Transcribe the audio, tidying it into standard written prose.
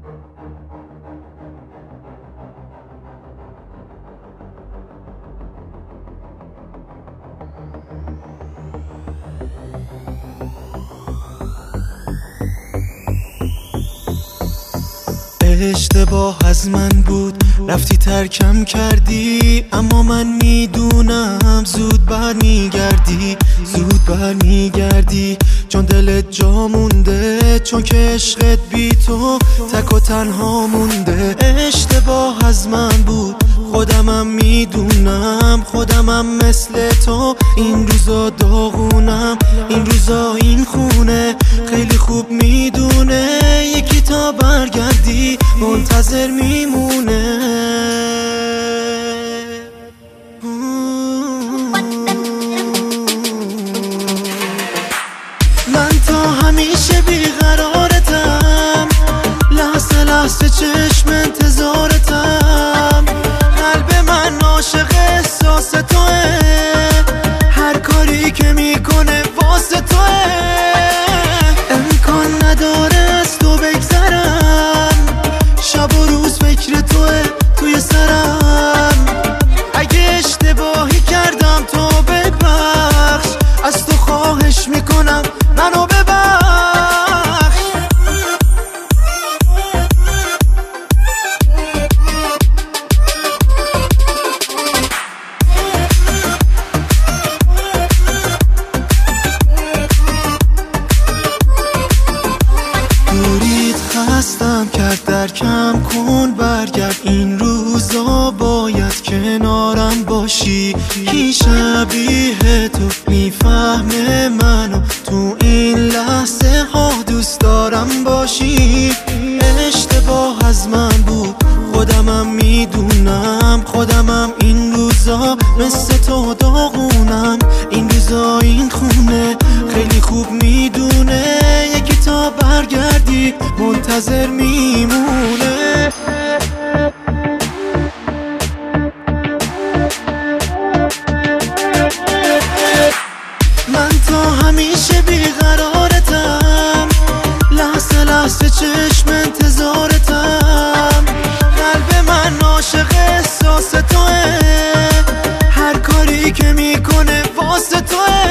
اشتباه از من بود، رفتی ترکم کردی، اما من میدونم زود برمیگردی، زود برمیگردی. چون دلت جا مونده، چون که عشقت بی تو تک و تنها مونده. اشتباه از من بود، خودمم میدونم، خودمم مثل تو این روزا داغونم، این روزا این خونه خیلی خوب میدونه یکی تا برگردی منتظر میمونه. من تا همیشه بیقرارتم، لحظه لحظه چشم انتظارتم، قلب من عاشق احساس توه، هر کاری که میکنه واسه توه. امکان نداره از تو بگذرم، شب و روز فکر توه توی سرم. اگه اشتباهی کردم تو ببخش، از تو خواهش میکنم منو ببخش. دوریت خستم کرد، درکم کن برگرد، این روزا باید کنارم باشی. کی شبیه تو میفهمه منو، تو این لحظه ها دوست دارم باشی. اشتباه از من بود، خودمم میدونم، خودمم این روزا مثل تو داغونم، این روزا این خونه خیلی خوب میدونه یکی تا برگردی منتظر میمونه. من تا همیشه بیقرارتم، لحظه لحظه چشم انتظارتم، قلب من عاشق احساس توه، هر کاری که میکنه واسه توه.